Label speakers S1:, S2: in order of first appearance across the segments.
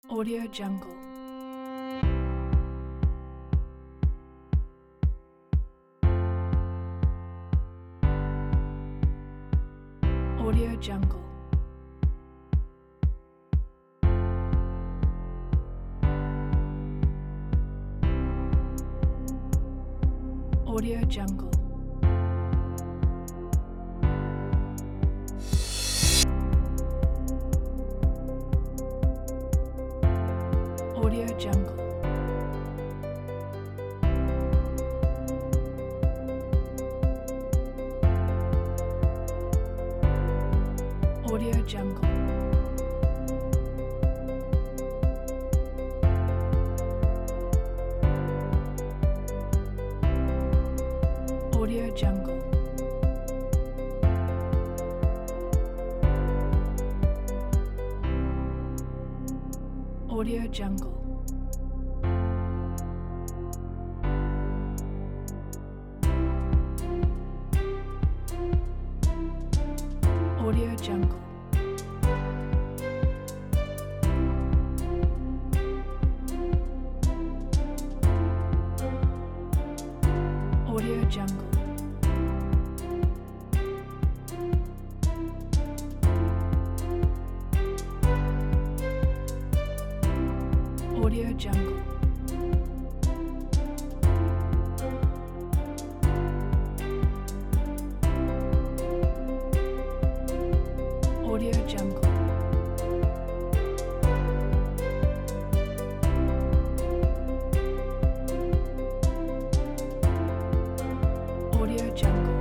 S1: Audio Jungle. Audio Jungle. Audio Jungle. Audio Jungle. Audio Jungle. Audio Jungle. Audio Jungle. Audio Jungle. Audio Jungle. Audio Jungle. Audio Jungle. Audio Jungle.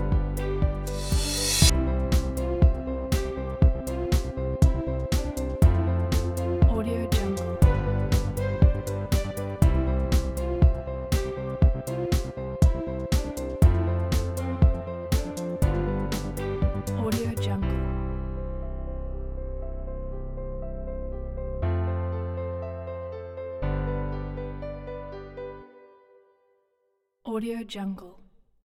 S1: Audio Jungle. Audio Jungle. Audio Jungle.